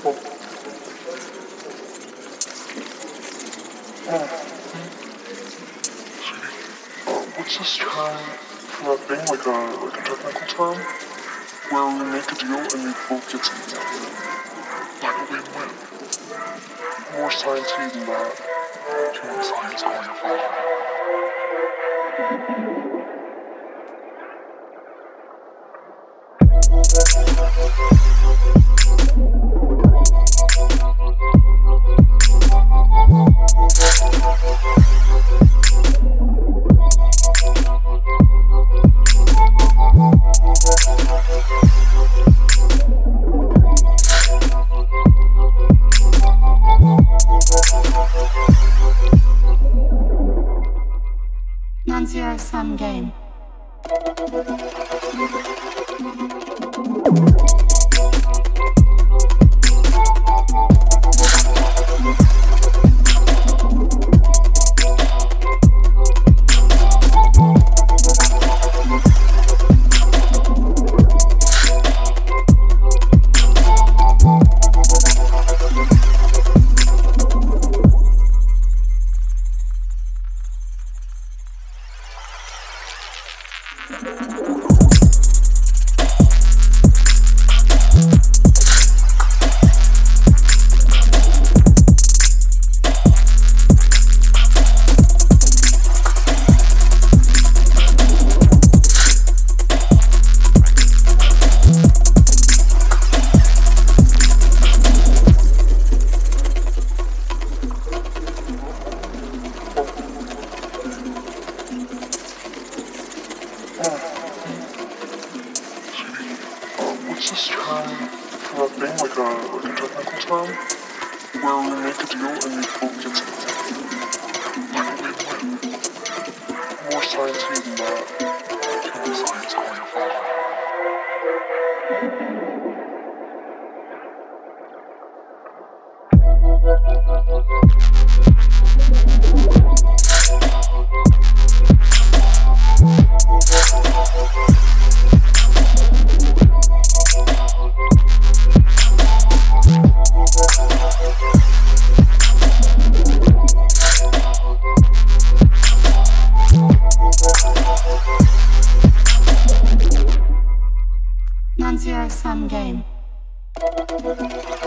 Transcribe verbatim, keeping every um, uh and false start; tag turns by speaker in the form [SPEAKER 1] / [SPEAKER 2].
[SPEAKER 1] What's this term for that thing, like a like a technical term, where we make a deal and we both get something out of it, like a win-win. More sciencey than that. Do you want science? Call your father.
[SPEAKER 2] Non-zero sum game. What's this term for that thing, like a like a technical term, where we make a deal and we both get something, like a win-win. More sciencey than that. Do you want science? Call your father. Non-zero sum game.